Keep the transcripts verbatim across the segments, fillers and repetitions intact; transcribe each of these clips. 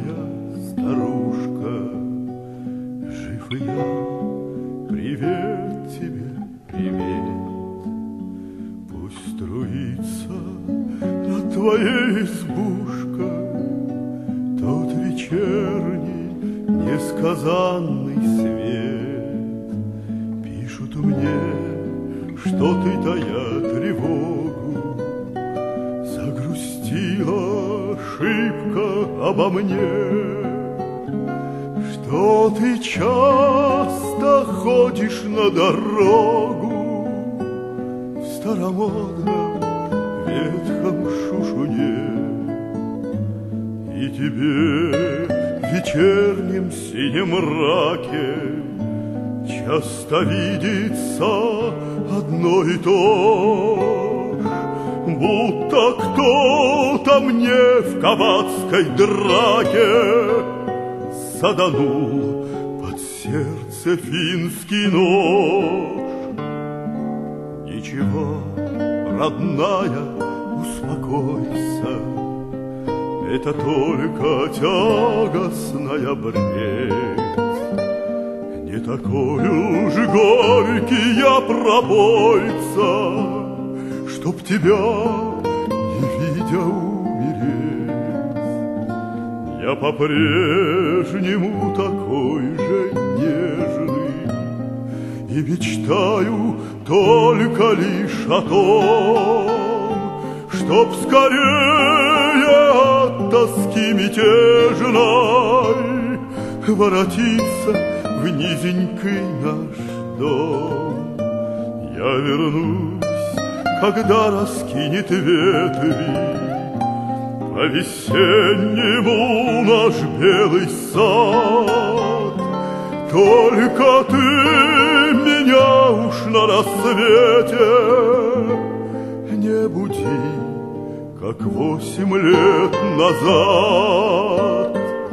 моя старушка, жив и я, привет тебе, привет. Пусть струится над твоей избушкой тот вечерний несказанный свет. Пишут мне, что ты, тая тревогу, загрустила шибко обо мне, что ты часто ходишь на дорогу в старомодном ветхом шушуне, и тебе в вечернем синем мраке часто видится одно и то ж, будто кто-то мне в кабацкой драке саданул под сердце финский нож. Ничего, родная, успокойся, это только тягостная бредь. Не такой уж горький я пробойца, чтоб тебя, не видя, умереть. Я по-прежнему такой же нежный и мечтаю только лишь о том, чтоб скорее от тоски мятежной воротиться в низенький наш дом. Я вернусь, когда раскинет ветви по-весеннему наш белый сад. Только ты меня уж на рассвете не буди, как восемь лет назад.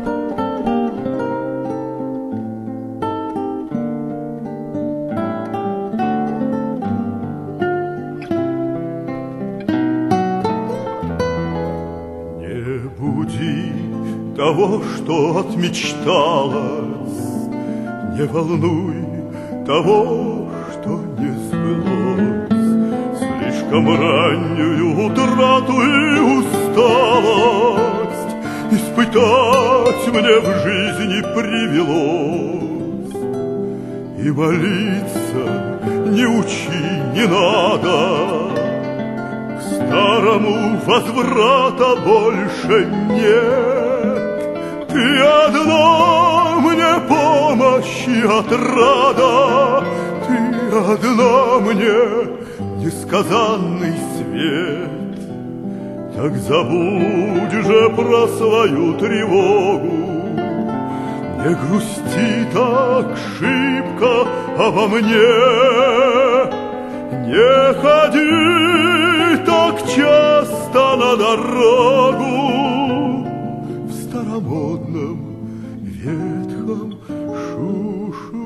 Того, что отмечталось, не волнуй того, что не сбылось. Слишком раннюю утрату и усталость испытать мне в жизни привелось. И молиться не учи, не надо, к старому возврата больше нет. Ты одна мне помощь и отрада, ты одна мне несказанный свет. Так забудь же про свою тревогу, не грусти так шибко обо мне, не ходи так часто на дорогу в старомодном ветхом шушу.